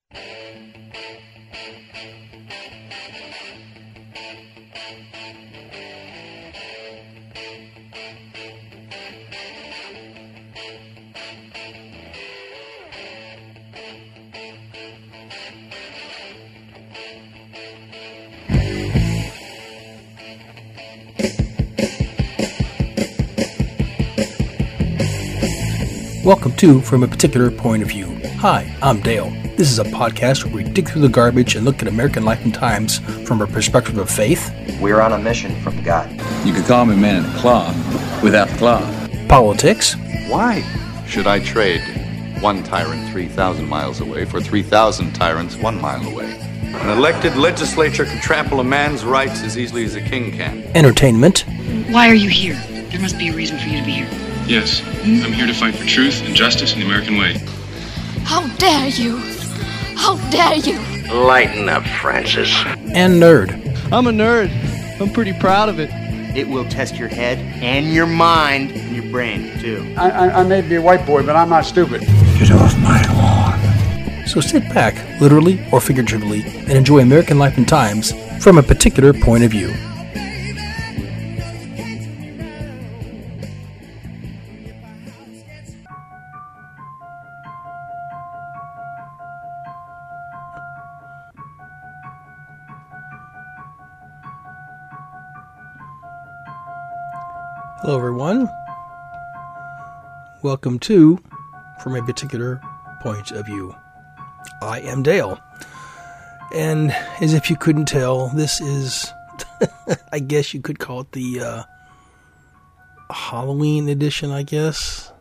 Welcome to From a Particular Point of View. Hi, I'm Dale. This is a podcast where we dig through the garbage and look at American life and times from a perspective of faith. We're on a mission from God. You could call me man in the cloth without the cloth. Politics. Why should I trade one tyrant 3,000 miles away for 3,000 tyrants 1 mile away? An elected legislature can trample a man's rights as easily as a king can. Entertainment. Why are you here? There must be a reason for you to be here. Yes, I'm here to fight for truth and justice in the American way. How dare you? How dare you? Lighten up, Francis. And nerd. I'm a nerd. I'm pretty proud of it. It will test your head and your mind and your brain, too. I may be a white boy, but I'm not stupid. Get off my lawn. So sit back, literally or figuratively, and enjoy American life and times from a particular point of view. Hello everyone, welcome to From a Particular Point of View. I am Dale, and as if you couldn't tell, this is, I guess you could call it the Halloween edition, I guess.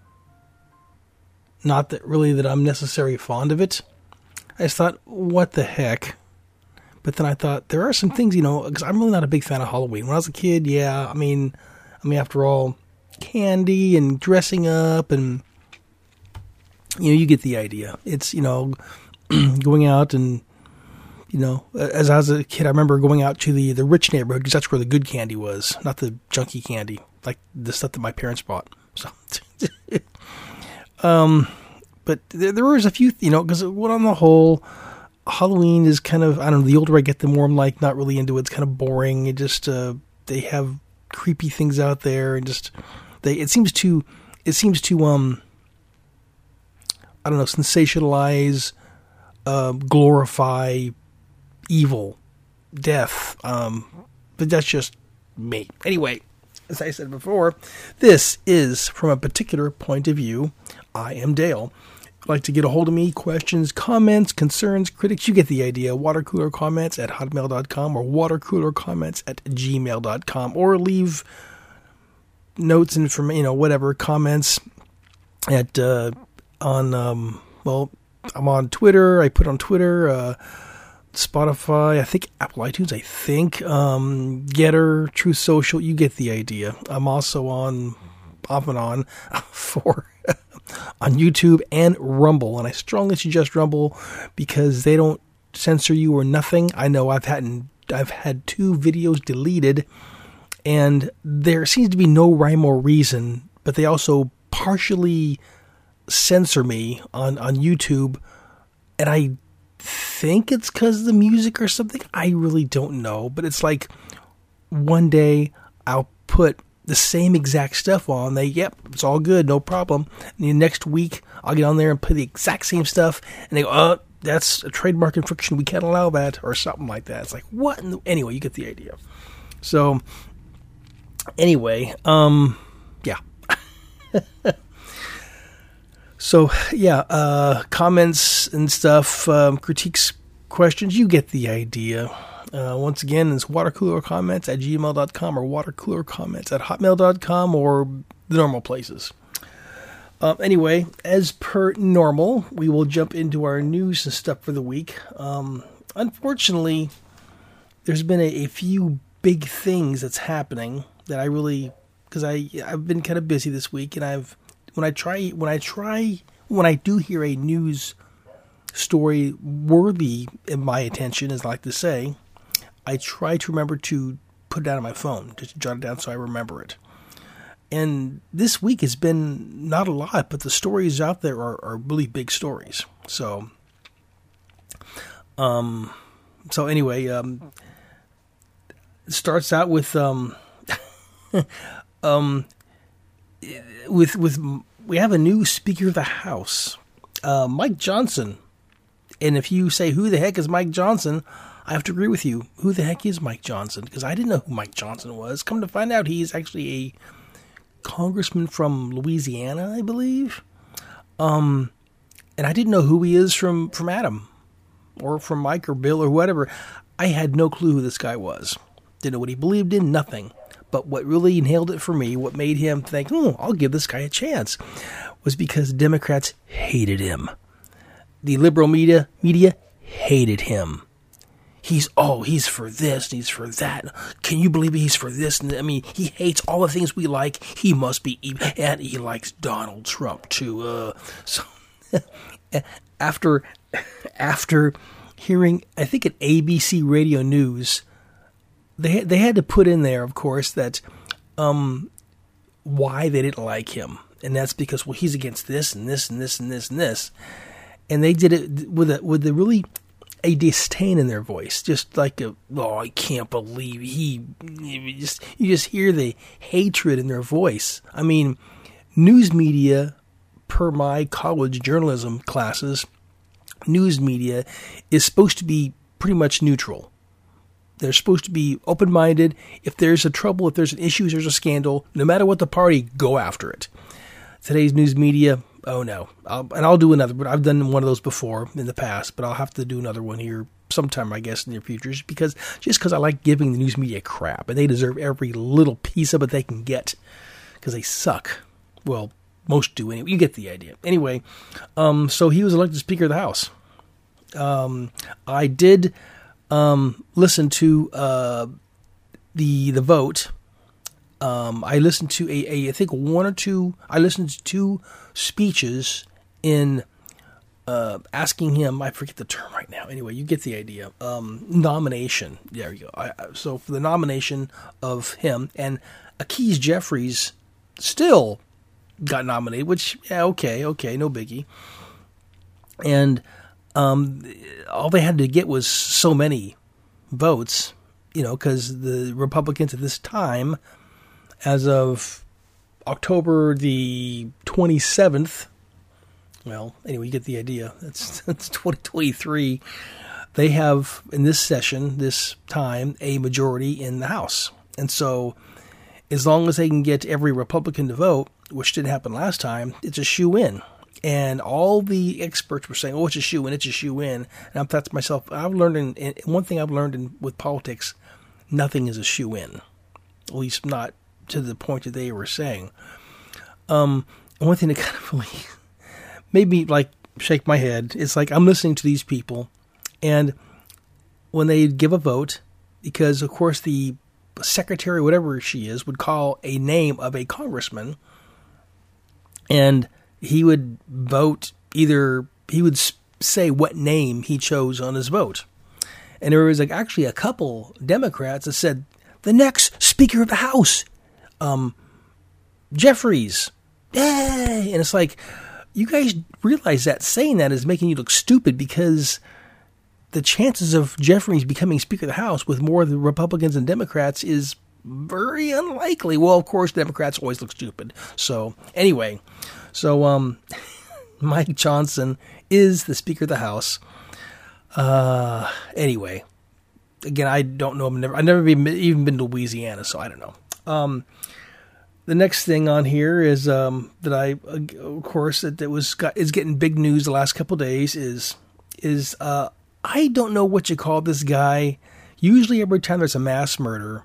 Not that really that I'm necessarily fond of it. I just thought, what the heck? But then I thought, there are some things, because I'm really not a big fan of Halloween. When I was a kid, yeah, I mean, after all, candy and dressing up and, you get the idea. It's, going out and, as I was a kid, I remember going out to the rich neighborhood because that's where the good candy was, not the junky candy, like the stuff that my parents bought. So, but there was a few, because on the whole, Halloween is kind of, I don't know, the older I get, the more I'm like not really into it. It's kind of boring. It just, they have creepy things out there, and just it seems to I don't know, sensationalize, glorify evil, death, but that's just me. Anyway, as I said before, this is From a Particular Point of View. I am Dale. If you'd like to get a hold of me, questions, comments, concerns, critics, you get the idea. Watercoolercomments at hotmail.com or watercoolercomments at gmail.com, or leave notes and whatever, comments at, I'm on Twitter. I put on Twitter, Spotify, I think Apple iTunes, Getter, Truth Social, you get the idea. I'm also on, off and on, on YouTube and Rumble, and I strongly suggest Rumble because they don't censor you or nothing. I know I've had 2 videos deleted, and there seems to be no rhyme or reason, but they also partially censor me on YouTube, and I think it's because of the music or something. I really don't know, but it's like one day I'll put the same exact stuff on. Yep, it's all good, no problem. And the next week, I'll get on there and play the exact same stuff, and they go, that's a trademark infraction, we can't allow that, or something like that. It's like, what? Anyway, you get the idea. So, anyway, yeah. So, yeah, comments and stuff, critiques, questions, you get the idea. Once again, it's watercoolercomments at gmail.com or watercoolercomments at hotmail.com or the normal places. Anyway, as per normal, we will jump into our news and stuff for the week. Unfortunately, there's been a few big things that's happening that I really, because I've been kind of busy this week, and when I do hear a news story worthy of my attention, as I like to say, I try to remember to put it out on my phone, just to jot it down so I remember it. And this week has been not a lot, but the stories out there are really big stories. So So anyway, it starts out with we have a new Speaker of the House, Mike Johnson. And if you say, who the heck is Mike Johnson? I have to agree with you. Who the heck is Mike Johnson? Because I didn't know who Mike Johnson was. Come to find out, he is actually a congressman from Louisiana, I believe. And I didn't know who he is from Adam or from Mike or Bill or whatever. I had no clue who this guy was. Didn't know what he believed in, nothing. But what really nailed it for me, what made him think, I'll give this guy a chance, was because Democrats hated him. The liberal media hated him. He's for this, and he's for that. Can you believe he's for this? And I mean, he hates all the things we like. He must be evil. And he likes Donald Trump, too. So after hearing, I think at ABC Radio News, they had to put in there, of course, that why they didn't like him. And that's because, he's against this and this and this and this and this. And they did it with a really a disdain in their voice, just like I can't believe you just hear the hatred in their voice. I mean, news media, per my college journalism classes, news media is supposed to be pretty much neutral. They're supposed to be open-minded. If there's a trouble, if there's an issue, there's a scandal, no matter what the party, go after it. Today's news media, oh no. I'll do another, but I've done one of those before in the past, but I'll have to do another one here sometime, I guess, in the future, just because I like giving the news media crap, and they deserve every little piece of it they can get, because they suck. Well, most do anyway. You get the idea. Anyway, so he was elected Speaker of the House. I did listen to the vote. I listened to I think one or two. I listened to two speeches in asking him. I forget the term right now. Anyway, you get the idea. Nomination. There you go. So for the nomination of him, and Akeez Jeffries still got nominated. Which okay, no biggie. And all they had to get was so many votes, because the Republicans at this time, as of October the 27th, well, anyway, you get the idea. That's 2023. They have, in this session, this time, a majority in the House. And so, as long as they can get every Republican to vote, which didn't happen last time, it's a shoe-in. And all the experts were saying, it's a shoe-in, it's a shoe-in. And I thought to myself, one thing I've learned with politics, nothing is a shoe-in. At least not to the point that they were saying. One thing that kind of really made me shake my head, it's like I'm listening to these people, and when they give a vote, because of course the secretary, whatever she is, would call a name of a congressman, and he would vote he would say what name he chose on his vote. And there was actually a couple Democrats that said, the next Speaker of the House, Jeffries. Yay! And it's like, you guys realize that saying that is making you look stupid, because the chances of Jeffries becoming Speaker of the House with more of the Republicans and Democrats is very unlikely. Well, of course, Democrats always look stupid. So, anyway, Mike Johnson is the Speaker of the House. Anyway, again, I don't know. I've never even been to Louisiana, so I don't know. The next thing on here is that I, of course, is getting big news the last couple of days is I don't know what you call this guy. Usually, every time there's a mass murder,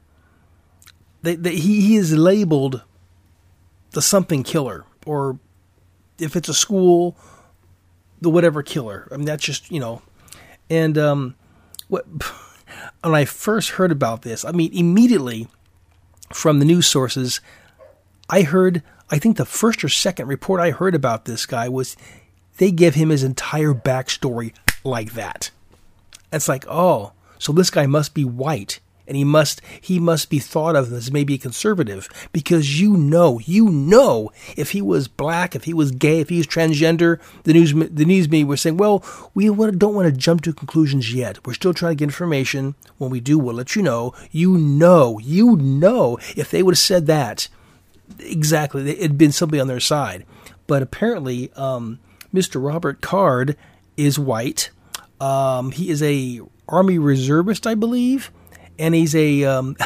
he is labeled the something killer, or if it's a school, the whatever killer. I mean, that's just And when I first heard about this, I mean, immediately from the news sources, I think the first or second report I heard about this guy was they give him his entire backstory like that. It's like, oh, so this guy must be white And he must be thought of as maybe a conservative, because you know, if he was black, if he was gay, if he was transgender, the news media were saying, well, we don't want to jump to conclusions yet. We're still trying to get information. When we do, we'll let you know. You know, if they would have said that, exactly, it'd been somebody on their side. But apparently, Mr. Robert Card is white. He is a Army reservist, I believe. And he's a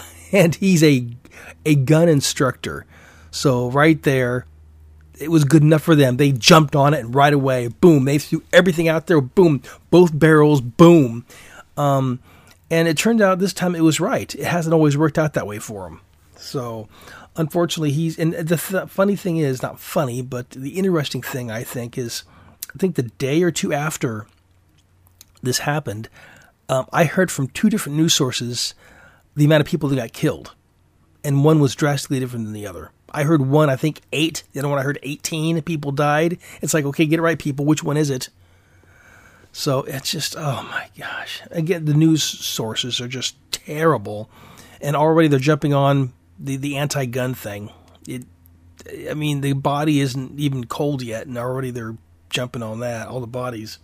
gun instructor. So right there, it was good enough for them. They jumped on it, and right away, boom, they threw everything out there. Boom, both barrels, boom. And it turned out this time it was right. It hasn't always worked out that way for him. So unfortunately, and the funny thing is, not funny, but the interesting thing I think the day or two after this happened, I heard from two different news sources the amount of people that got killed. And one was drastically different than the other. I heard one, I think 8. The other one I heard 18 people died. It's like, okay, get it right, people. Which one is it? So it's just, oh my gosh. Again, the news sources are just terrible. And already they're jumping on the anti-gun thing. The body isn't even cold yet, and already they're jumping on that, all the bodies.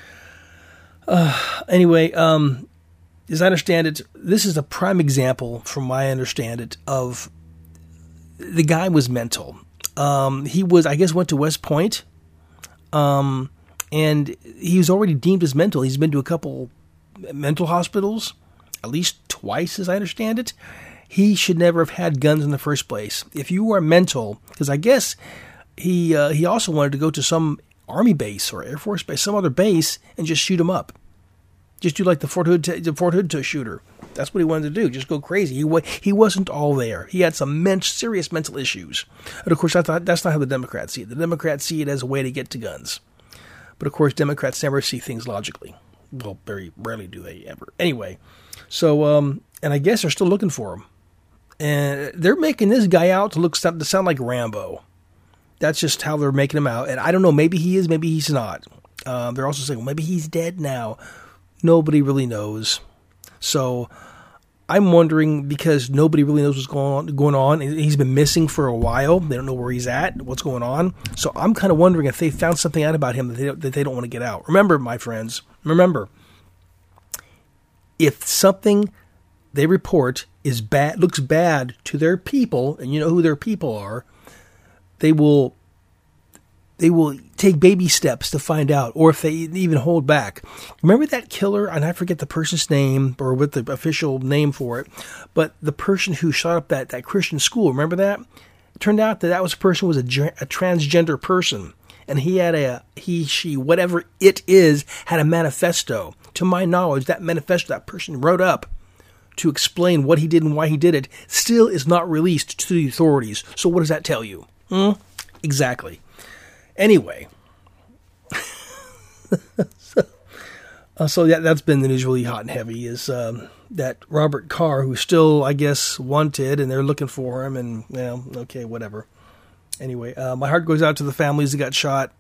Anyway, as I understand it, this is a prime example, from my understand it, of the guy was mental. He was, I guess, went to West Point, and he was already deemed as mental. He's been to a couple mental hospitals, at least twice, as I understand it. He should never have had guns in the first place. If you are mental, because I guess he also wanted to go to some Army base or Air Force base, some other base, and just shoot him up. Just do like the Fort Hood shooter. That's what he wanted to do. Just go crazy. He wasn't all there. He had some serious mental issues. And of course, that's not how the Democrats see it. The Democrats see it as a way to get to guns. But of course, Democrats never see things logically. Well, very rarely do they ever. Anyway, so and I guess they're still looking for him, and they're making this guy out to sound like Rambo. That's just how they're making him out. And I don't know. Maybe he is. Maybe he's not. They're also saying, well, maybe he's dead now. Nobody really knows. So I'm wondering, because nobody really knows what's going on. He's been missing for a while. They don't know where he's at, what's going on. So I'm kind of wondering if they found something out about him that they don't want to get out. Remember, my friends, if something they report is bad, looks bad to their people, and you know who their people are, they will take baby steps to find out, or if they even hold back. Remember that killer, and I forget the person's name, or what the official name for it, but the person who shot up that Christian school, remember that? It turned out that was a transgender person, and she, whatever it is, had a manifesto. To my knowledge, that manifesto that person wrote up to explain what he did and why he did it still is not released to the authorities. So what does that tell you? Exactly. Anyway, so that's been the news really hot and heavy, is that Robert Carr, who's still, I guess, wanted, and they're looking for him, and, okay, whatever. Anyway, my heart goes out to the families that got shot.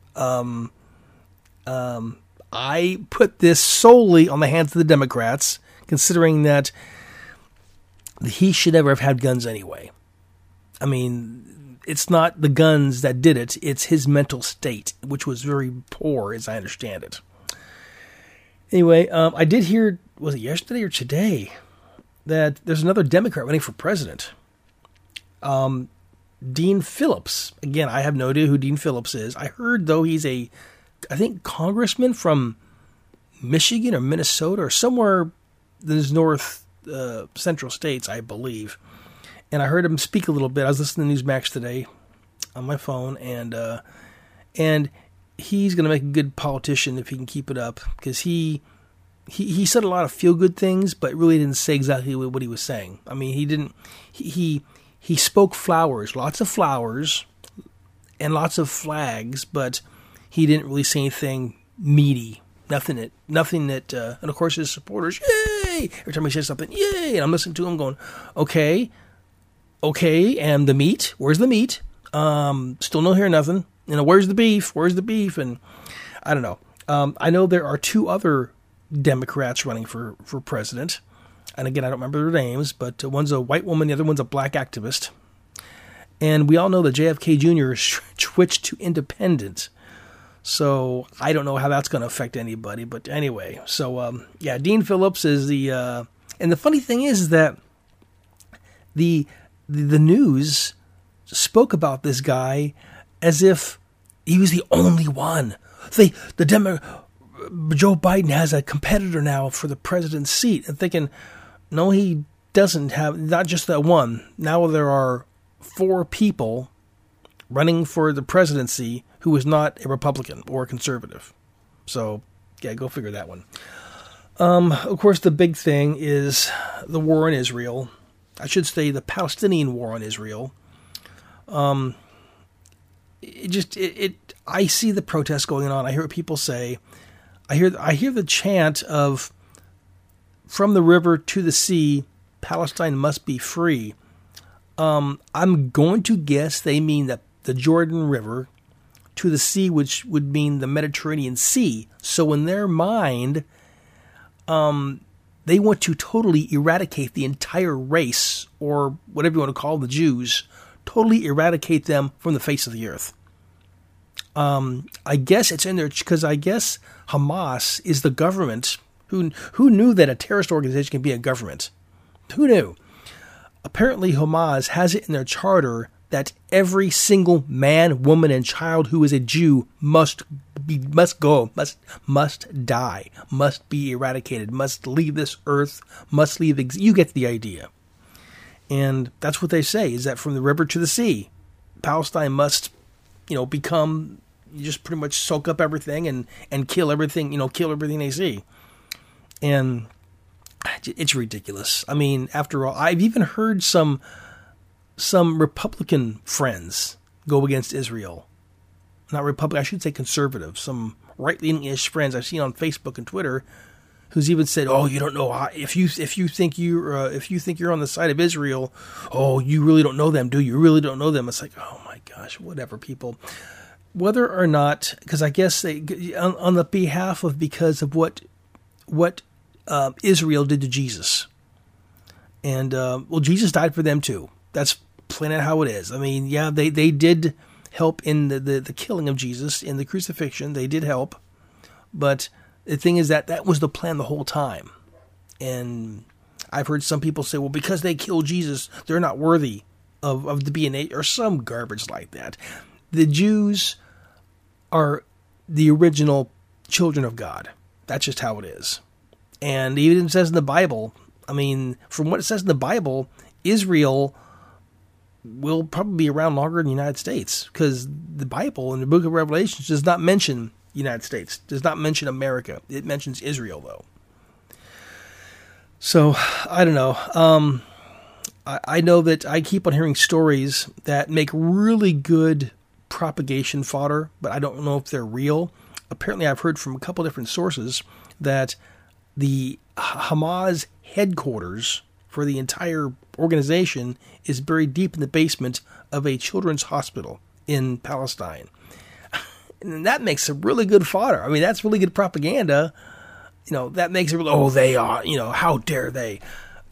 I put this solely on the hands of the Democrats, considering that he should never have had guns anyway. I mean, it's not the guns that did it, it's his mental state, which was very poor, as I understand it. Anyway, I did hear, was it yesterday or today, that there's another Democrat running for president. Dean Phillips. Again, I have no idea who Dean Phillips is. I heard, though, he's I think, congressman from Michigan or Minnesota or somewhere in those north central states, I believe. And I heard him speak a little bit. I was listening to Newsmax today on my phone, and he's going to make a good politician if he can keep it up, because he said a lot of feel-good things, but really didn't say exactly what he was saying. I mean, he spoke flowers, lots of flowers, and lots of flags, but he didn't really say anything meaty. Nothing that, and of course his supporters, yay! Every time he says something, yay! And I'm listening to him going, okay, and the meat? Where's the meat? Still no hear nothing. Where's the beef? And I don't know. I know there are two other Democrats running for president. And again, I don't remember their names, but one's a white woman, the other one's a black activist. And we all know that JFK Jr. switched to independent. So I don't know how that's going to affect anybody. But anyway, so Dean Phillips is the... and the funny thing is that the news spoke about this guy as if he was the only one. Joe Biden has a competitor now for the president's seat. And thinking, no, he doesn't have, not just that one. Now there are 4 people running for the presidency who is not a Republican or a conservative. So, yeah, go figure that one. Of course, the big thing is the war in Israel. I should say the Palestinian war on Israel. I see the protests going on. I hear what people say. I hear the chant of, from the river to the sea, Palestine must be free. I'm going to guess they mean that the Jordan River to the sea, which would mean the Mediterranean Sea. So in their mind, they want to totally eradicate the entire race, or whatever you want to call the Jews, totally eradicate them from the face of the earth. I guess it's in there because I guess Hamas is the government. Who knew that a terrorist organization can be a government? Who knew? Apparently Hamas has it in their charter that every single man, woman, and child who is a Jew must die, must be eradicated, must leave this earth, must leave. You get the idea. And that's what they say, is that from the river to the sea, Palestine must, become, just pretty much soak up everything and kill everything, kill everything they see. And it's ridiculous. I mean, after all, I've even heard some Republican friends go against Israel. Not Republican, I should say conservative. Some right-leaning-ish friends I've seen on Facebook and Twitter who's even said, "Oh, you don't know how, if you think you're on the side of Israel, oh, you really don't know them, do you? You really don't know them." It's like, oh my gosh, whatever, people. Whether or not, because I guess they, on the behalf of, because of what Israel did to Jesus, and Jesus died for them too. That's plain out how it is. I mean, yeah, they did help in the killing of Jesus, in the crucifixion. They did help, but the thing is that was the plan the whole time. And I've heard some people say, well, because they killed Jesus, they're not worthy of the being, or some garbage like that. The Jews are the original children of God. That's just how it is. And even it says in the Bible, I mean, from what it says in the Bible, Israel will probably be around longer than the United States, because the Bible in the book of Revelation does not mention the United States, does not mention America. It mentions Israel, though. So, I don't know. I know that I keep on hearing stories that make really good propagation fodder, but I don't know if they're real. Apparently, I've heard from a couple different sources that the Hamas headquarters for the entire organization is buried deep in the basement of a children's hospital in Palestine. And that makes some really good fodder. I mean, that's really good propaganda. That makes it really, oh, they are, how dare they?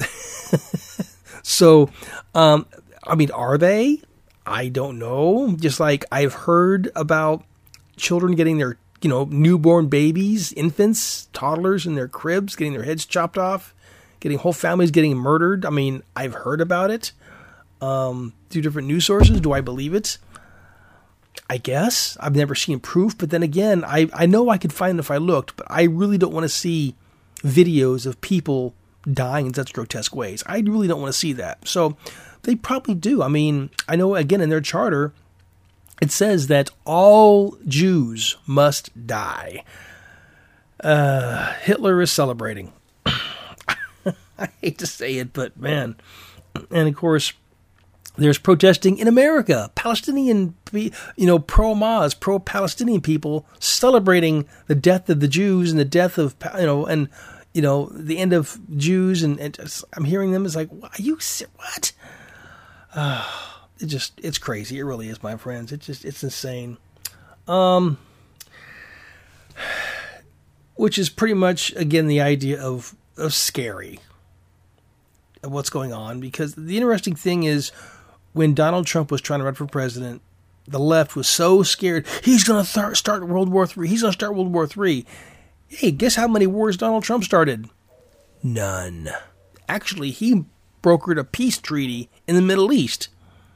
So, I mean, are they? I don't know. Just like I've heard about children getting their, newborn babies, infants, toddlers in their cribs, getting their heads chopped off, getting whole families getting murdered. I mean, I've heard about it through different news sources. Do I believe it? I guess. I've never seen proof, but then again, I know I could find it if I looked, but I really don't want to see videos of people dying in such grotesque ways. I really don't want to see that. So they probably do. I mean, I know, again, in their charter, it says that all Jews must die. Hitler is celebrating. I hate to say it, but man. And of course, there's protesting in America. Palestinian, pro-Hamas, pro-Palestinian people celebrating the death of the Jews and the death of, the end of Jews. And I'm hearing them. It's like, are you, what? It's crazy. It really is, my friends. It's insane. Which is pretty much, again, the idea of scary. what's going on, because the interesting thing is when Donald Trump was trying to run for president, the left was so scared. He's going to start World War III. He's going to start World War III. Hey, guess how many wars Donald Trump started? None. Actually, he brokered a peace treaty in the Middle East.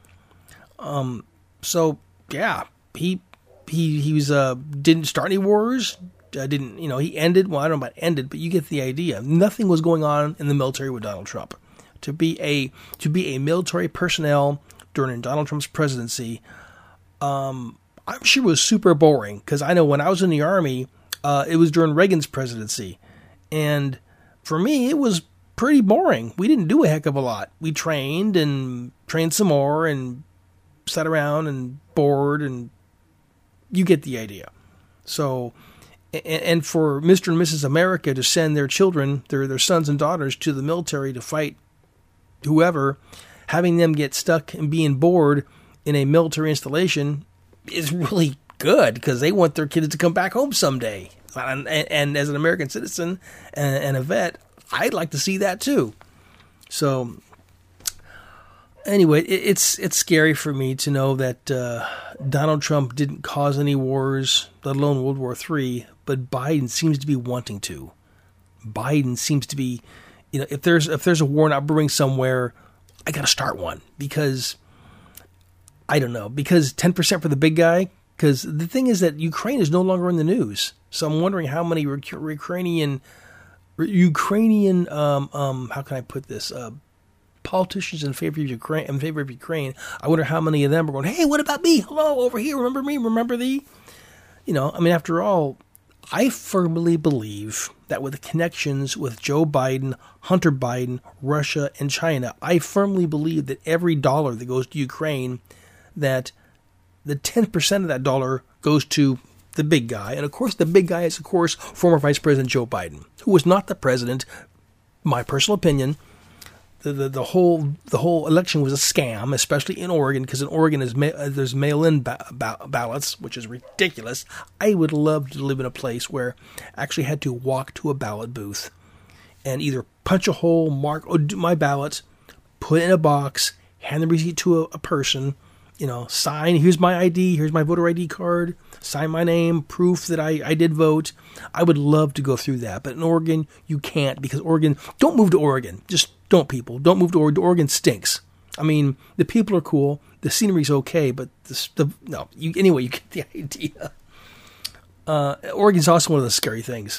So yeah, he was didn't start any wars. He ended. Well, I don't know about ended, but you get the idea. Nothing was going on in the military with Donald Trump. To be a military personnel during Donald Trump's presidency, I'm sure it was super boring, because I know when I was in the Army, it was during Reagan's presidency, and for me, it was pretty boring. We didn't do a heck of a lot. We trained and trained some more and sat around and bored, and you get the idea. So, and for Mr. and Mrs. America to send their children, their sons and daughters, to the military to fight whoever, having them get stuck and being bored in a military installation is really good, because they want their kids to come back home someday. And as an American citizen and a vet, I'd like to see that too. So anyway, it's scary for me to know that Donald Trump didn't cause any wars, let alone World War III, but Biden seems to be wanting to. Biden seems to be, if there's a war not brewing somewhere, I got to start one, because I don't know, because 10% for the big guy. Because the thing is that Ukraine is no longer in the news, so I'm wondering how many Ukrainian how can I put this, politicians in favor of Ukraine. I wonder how many of them are going, hey, what about me? Hello, over here, remember me? Remember thee? After all, I firmly believe that with the connections with Joe Biden, Hunter Biden, Russia, and China, I firmly believe that every dollar that goes to Ukraine, that the 10% of that dollar goes to the big guy. And of course, the big guy is, of course, former Vice President Joe Biden, who was not the president. My personal opinion, the whole election was a scam, especially in Oregon, because in Oregon there's mail-in ballots, which is ridiculous. I would love to live in a place where I actually had to walk to a ballot booth and either punch a hole, mark my ballot, put it in a box, hand the receipt to a person, sign, here's my ID, here's my voter ID card, sign my name, proof that I did vote. I would love to go through that. But in Oregon, you can't, because Oregon, don't move to Oregon. Just don't, people. Don't move to Oregon. Oregon stinks. I mean, the people are cool. The scenery's okay, but you get the idea. Oregon's also one of the scary things.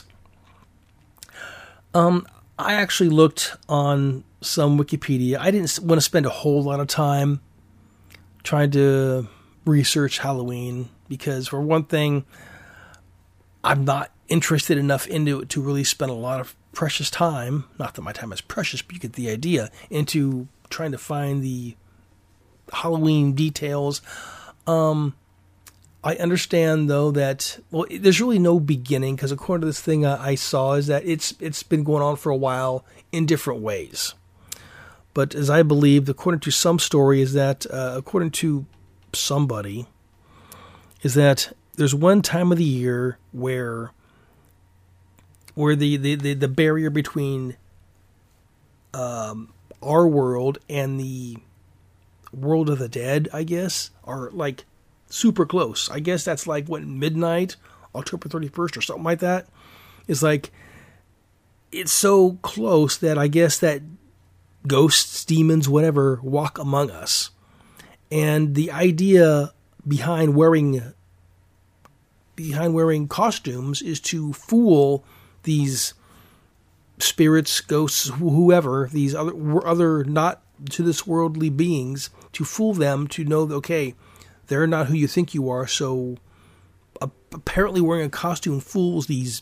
I actually looked on some Wikipedia. I didn't want to spend a whole lot of time trying to research Halloween, because for one thing, I'm not interested enough into it to really spend a lot of precious time, not that my time is precious, but you get the idea, into trying to find the Halloween details. I understand, though, that, there's really no beginning, because according to this thing I saw, is that it's been going on for a while in different ways. But as I believe, according to some story, is that, according to somebody, is that there's one time of the year where the barrier between our world and the world of the dead, I guess, are like super close. I guess that's like midnight, October 31st or something like that. It's like, it's so close that I guess that ghosts, demons, whatever, walk among us. And the idea behind wearing costumes is to fool these spirits, ghosts, whoever, these other not to this worldly beings, to fool them to know that, okay, they're not who you think you are. So apparently wearing a costume fools these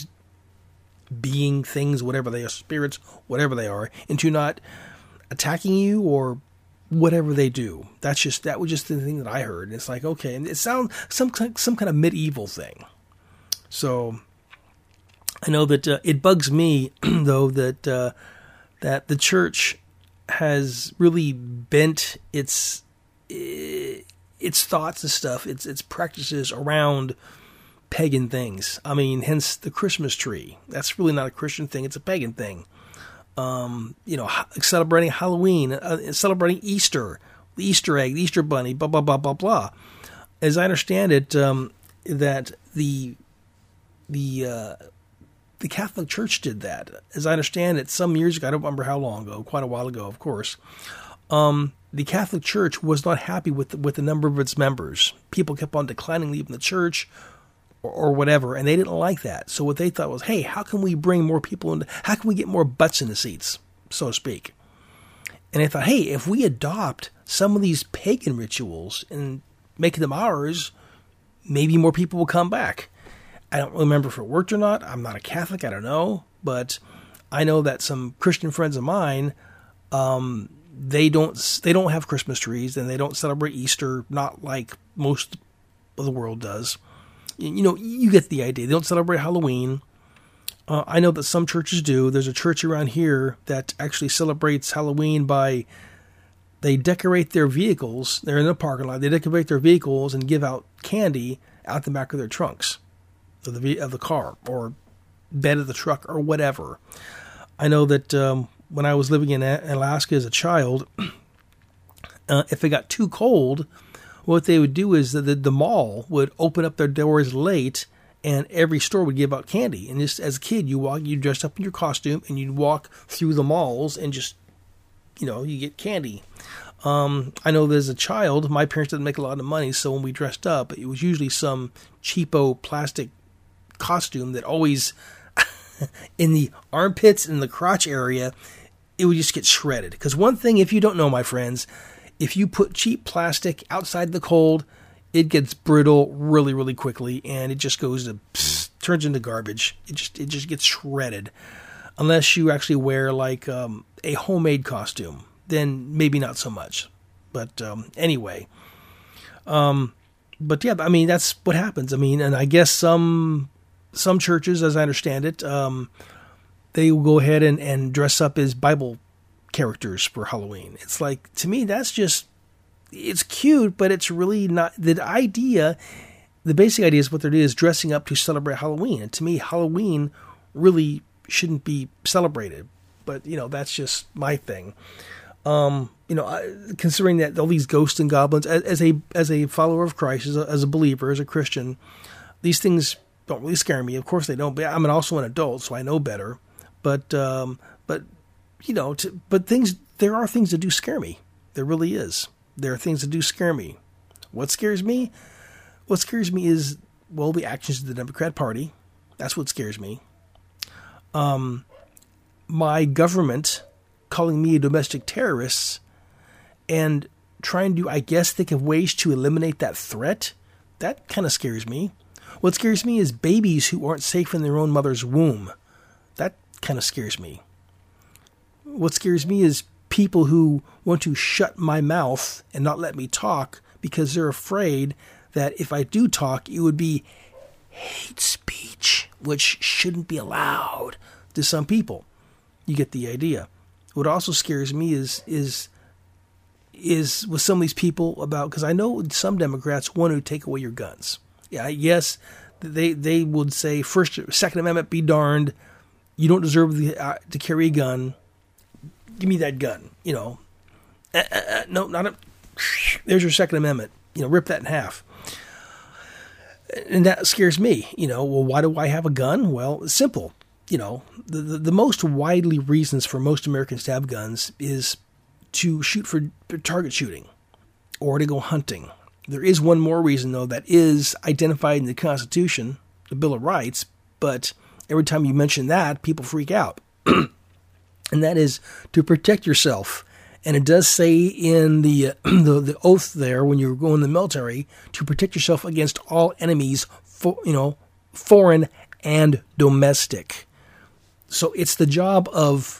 being things, whatever they are, spirits, whatever they are, into not attacking you or whatever they do. That was just the thing that I heard. And it's like, okay, and it sounds some kind of medieval thing. So I know that it bugs me though that the church has really bent its thoughts and stuff, its practices around pagan things. I mean, hence the Christmas tree. That's really not a Christian thing. It's a pagan thing. celebrating Halloween, celebrating Easter, the Easter egg, the Easter bunny, blah, blah, blah, blah, blah. As I understand it, that the Catholic Church did that. As I understand it, some years ago, I don't remember how long ago, quite a while ago, of course, the Catholic Church was not happy with the number of its members. People kept on declining, leaving the church or whatever, and they didn't like that. So what they thought was, hey, how can we bring more people in? How can we get more butts in the seats, so to speak? And they thought, hey, if we adopt some of these pagan rituals and make them ours, maybe more people will come back. I don't remember if it worked or not. I'm not a Catholic. I don't know. But I know that some Christian friends of mine, they don't have Christmas trees, and they don't celebrate Easter, not like most of the world does. You get the idea. They don't celebrate Halloween. I know that some churches do. There's a church around here that actually celebrates Halloween by they decorate their vehicles. They're in a parking lot. They decorate their vehicles and give out candy out the back of their trunks of the car or bed of the truck or whatever. I know that when I was living in Alaska as a child, if it got too cold, what they would do is that the mall would open up their doors late, and every store would give out candy. And just as a kid, you dressed up in your costume, and you'd walk through the malls and just, you get candy. I know that as a child, my parents didn't make a lot of money, so when we dressed up, it was usually some cheapo plastic costume that always, in the armpits and the crotch area, it would just get shredded. Because one thing, if you don't know, my friends, if you put cheap plastic outside the cold, it gets brittle really, really quickly, and it just turns into garbage. It just gets shredded. Unless you actually wear like a homemade costume, then maybe not so much. But anyway, but yeah, I mean that's what happens. I mean, and I guess some churches, as I understand it, they will go ahead and dress up as Bible characters for Halloween. It's like, to me, it's cute, but it's really not the idea. The basic idea is what there is dressing up to celebrate Halloween. And to me, Halloween really shouldn't be celebrated, but that's just my thing. Considering that all these ghosts and goblins, as a follower of Christ, as a believer, as a Christian, these things don't really scare me. Of course they don't, but I'm also an adult, so I know better. But there are things that do scare me. There really is. There are things that do scare me. What scares me? What scares me is, the actions of the Democrat Party. That's what scares me. My government calling me a domestic terrorist and trying to, I guess, think of ways to eliminate that threat. That kind of scares me. What scares me is babies who aren't safe in their own mother's womb. That kind of scares me. What scares me is people who want to shut my mouth and not let me talk because they're afraid that if I do talk, it would be hate speech, which shouldn't be allowed to some people. You get the idea. What also scares me is with some of these people about, because I know some Democrats want to take away your guns. Yeah, yes, they would say Second Amendment be darned. You don't deserve to carry a gun. Give me that gun. No, not a. There's your Second Amendment. Rip that in half. And that scares me. Why do I have a gun? Well, it's simple. The most widely reasons for most Americans to have guns is to shoot for target shooting or to go hunting. There is one more reason, though, that is identified in the Constitution, the Bill of Rights, but every time you mention that, people freak out. And that is to protect yourself. And it does say in the oath there, when you go in the military, to protect yourself against all enemies, foreign and domestic. So it's the job of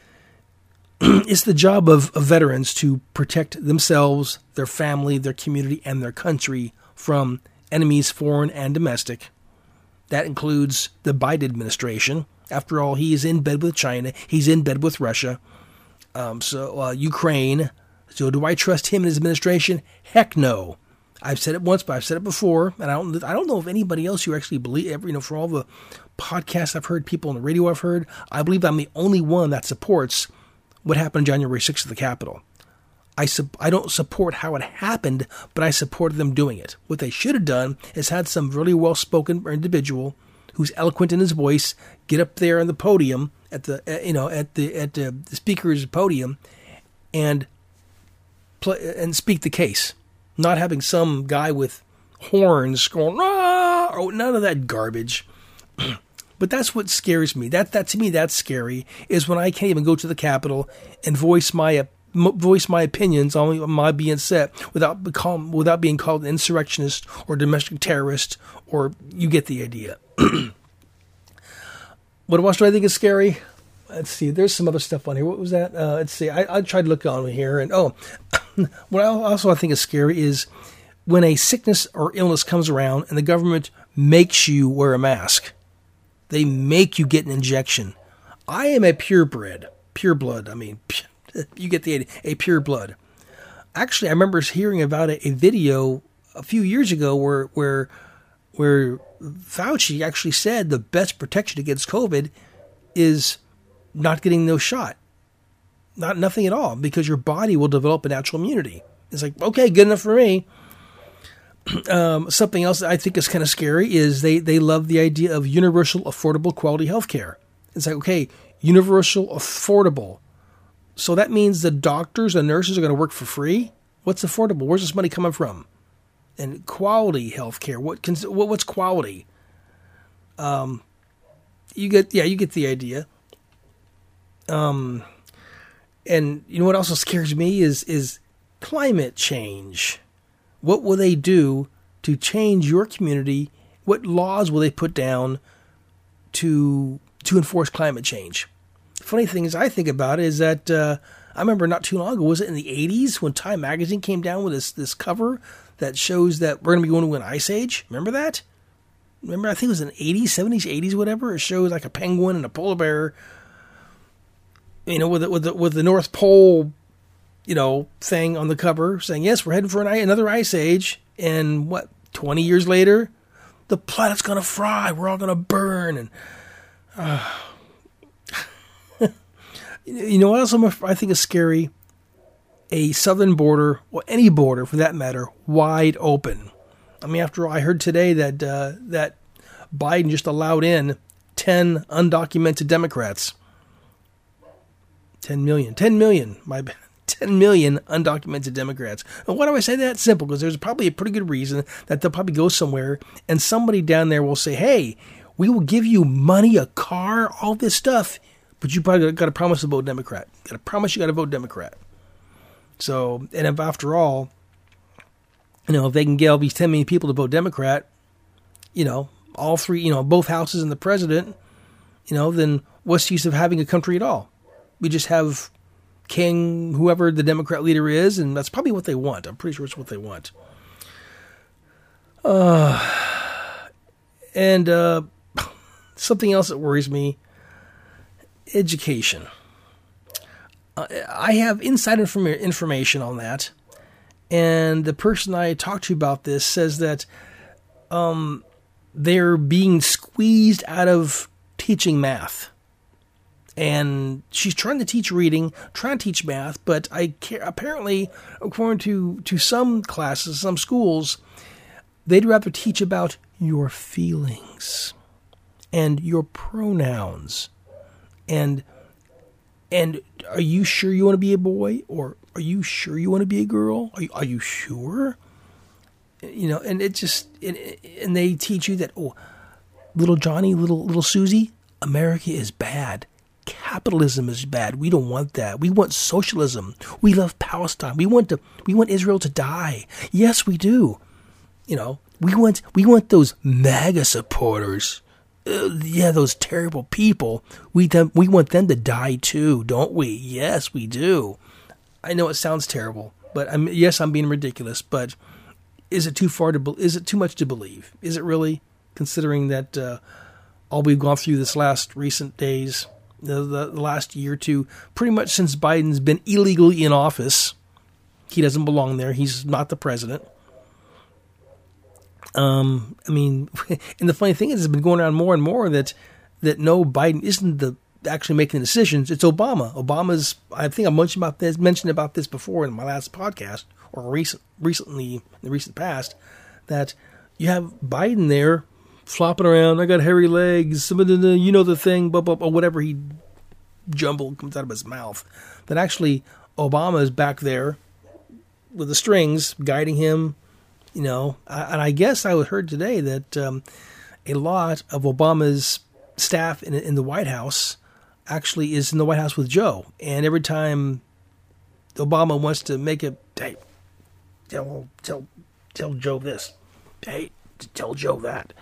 veterans to protect themselves, their family, their community, and their country from enemies, foreign and domestic. That includes the Biden administration. After all, he is in bed with China. He's in bed with Russia. Ukraine. So do I trust him and his administration? Heck no. I've said it once, but I've said it before, and I don't know if anybody else who actually believe, for all the podcasts I've heard, people on the radio I've heard, I believe I'm the only one that supports what happened January 6th at the Capitol. I don't support how it happened, but I supported them doing it. What they should have done is had some really well-spoken individual who's eloquent in his voice get up there on the podium at the speaker's podium and speak the case, not having some guy with horns going or none of that garbage. But that's what scares me. That to me, that's scary. Is when I can't even go to the Capitol and voice my opinions on my being said without being called an insurrectionist or domestic terrorist, or you get the idea. What else do I think is scary? Let's see. There's some other stuff on here. What was that? Let's see. I tried to look on here, and what I think is scary is when a sickness or illness comes around and the government makes you wear a mask. They make you get an injection. I am a pure blood. I mean, you get the idea. A pure blood. Actually, I remember hearing about a video a few years ago where Fauci actually said the best protection against COVID is not getting no shot. Nothing at all, because your body will develop a natural immunity. It's like, okay, good enough for me. Something else that I think is kind of scary is they love the idea of universal, affordable, quality health care. It's like, okay, universal, affordable. So that means the doctors and nurses are going to work for free? What's affordable? Where's this money coming from? And quality health care. What's quality? You get the idea. And you know what also scares me is climate change. What will they do to change your community? What laws will they put down to enforce climate change? The funny thing is, I think about it is that I remember not too long ago, was it in the 80s when Time Magazine came down with this cover that shows that we're going to be going to an ice age? Remember that? Remember, I think it was in the 80s, 70s, 80s, whatever. It shows like a penguin and a polar bear, with the North Pole, thing on the cover saying, yes, we're heading for another ice age. And 20 years later, the planet's going to fry. We're all going to burn. And what else I think is scary? A southern border, or any border for that matter, wide open. I mean, after all, I heard today that that Biden just allowed in 10 undocumented Democrats. 10 million, my bad. 10 million undocumented Democrats. And why do I say that? Simple, because there's probably a pretty good reason that they'll probably go somewhere and somebody down there will say, hey, we will give you money, a car, all this stuff, but you probably got to promise to vote Democrat. Got to promise you got to vote Democrat. So, and if after all, if they can get all these 10 million people to vote Democrat, all three, both houses and the president, then what's the use of having a country at all? We just have King, whoever the Democrat leader is, and that's probably what they want. I'm pretty sure it's what they want. And something else that worries me, education. I have inside information on that, and the person I talked to about this says that they're being squeezed out of teaching math. And she's trying to teach reading, trying to teach math, but apparently, according to some classes, some schools, they'd rather teach about your feelings and your pronouns. And are you sure you want to be a boy, or are you sure you want to be a girl? Are you sure? And it just and they teach you that, little Johnny, little Susie, America is bad. Capitalism is bad. We don't want that. We want socialism. We love Palestine. We want Israel to die. Yes, we do. We want those MAGA supporters. Those terrible people. We want them to die too, don't we? Yes, we do. I know it sounds terrible, but I'm being ridiculous. But is it too much to believe? Is it really, considering that all we've gone through this recent days? The last year or two, pretty much since Biden's been illegally in office. He doesn't belong there. He's not the president. I mean, and the funny thing is, it's been going around more and more that no, Biden isn't actually making the decisions. It's Obama. Obama's. I think I mentioned about this before in my last podcast, or recently in the recent past, that you have Biden there flopping around. I got hairy legs. You know the thing, blah, blah, blah, whatever he jumbled comes out of his mouth. That actually Obama is back there with the strings guiding him. And I guess I heard today that a lot of Obama's staff in the White House actually is in the White House with Joe. And every time Obama wants to make a, hey, tell Joe this, hey, tell Joe that,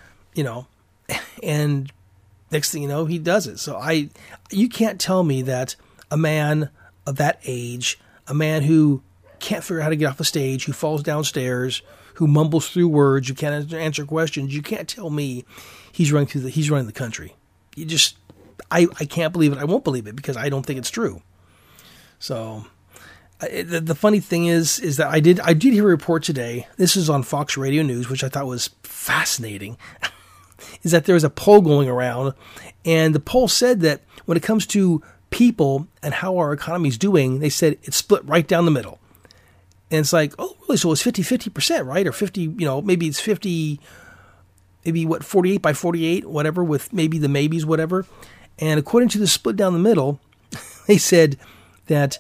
and next thing you know, he does it. So you can't tell me that a man of that age, a man who can't figure out how to get off a stage, who falls downstairs, who mumbles through words, who can't answer questions, you can't tell me he's running the country. I can't believe it. I won't believe it because I don't think it's true. So the funny thing is that I did hear a report today. This is on Fox Radio News, which I thought was fascinating. Is that there was a poll going around, and the poll said that when it comes to people and how our economy is doing, they said it's split right down the middle. And it's like, oh, really? So it's 50%, right? Or 50, maybe it's 50, maybe 48 by 48, whatever, with maybe the maybes, whatever. And according to the split down the middle, they said that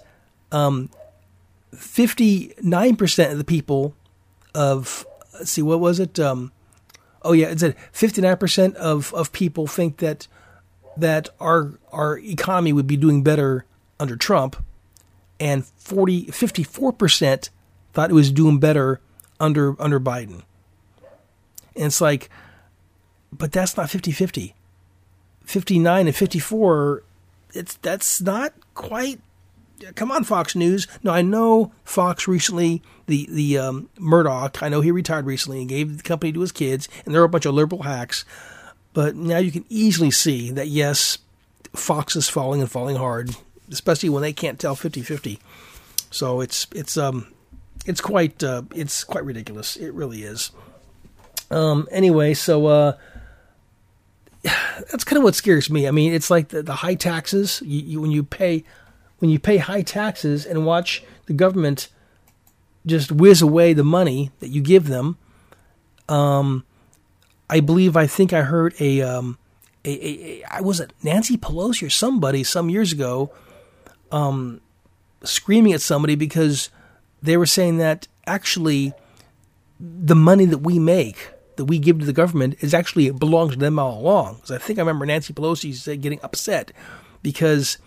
59% of the people let's see, what was it? It said 59% of people think that our economy would be doing better under Trump, and 54% thought it was doing better under Biden. And it's like, but that's not 50-50. 59 and 54, that's not quite. Come on, Fox News. No, I know Fox recently, the Murdoch, I know he retired recently and gave the company to his kids, and they're a bunch of liberal hacks. But now you can easily see that, yes, Fox is falling and falling hard, especially when they can't tell 50-50. So it's quite ridiculous. It really is. Anyway, so that's kind of what scares me. I mean, it's like the high taxes. When you pay high taxes and watch the government just whiz away the money that you give them. I think I heard was it Nancy Pelosi or somebody some years ago, screaming at somebody because they were saying that actually the money that we make, that we give to the government, it belongs to them all along. Because I think I remember Nancy Pelosi getting upset because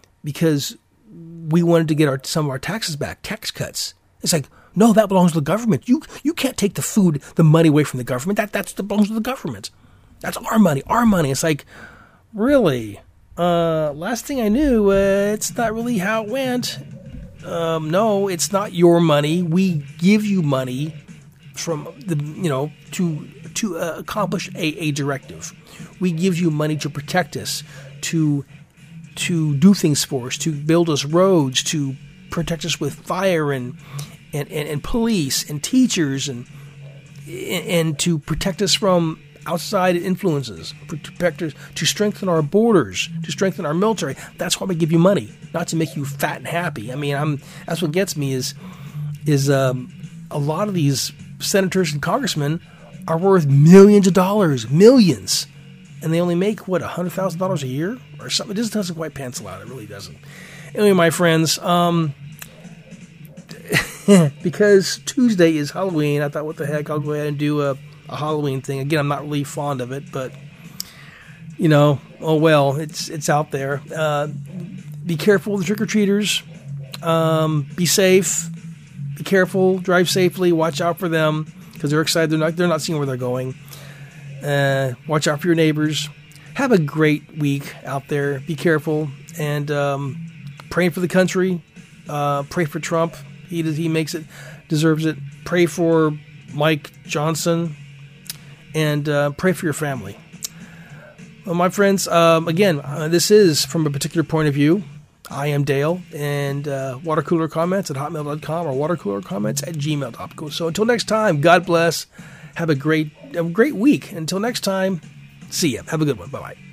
we wanted to get some of our taxes back, tax cuts. It's like, no, that belongs to the government. You can't take the money away from the government. That belongs to the government. That's our money. It's like, really? Last thing I knew, it's not really how it went. No, it's not your money. We give you money from to accomplish a directive. We give you money to protect us, to do things for us, to build us roads, to protect us with fire and police and teachers and to protect us from outside influences, to strengthen our borders, to strengthen our military. That's why we give you money, not to make you fat and happy. I mean, that's what gets me is a lot of these senators and congressmen are worth millions of dollars, millions. And they only make, $100,000 a year or something? It just doesn't quite pencil out. It really doesn't. Anyway, my friends, because Tuesday is Halloween, I thought, what the heck, I'll go ahead and do a Halloween thing. Again, I'm not really fond of it, but, oh well, it's out there. Be careful with the trick-or-treaters. Be safe. Be careful. Drive safely. Watch out for them because they're excited. They're not seeing where they're going. Watch out for your neighbors. Have a great week out there. Be careful and praying for the country. Pray for Trump. He makes it, deserves it. Pray for Mike Johnson and pray for your family. Well, my friends, again, this is from a particular point of view. I am Dale, and watercoolercomments@hotmail.com or watercoolercomments@gmail.com. So until next time, God bless. Have a great week. Until next time, see ya. Have a good one. Bye-bye.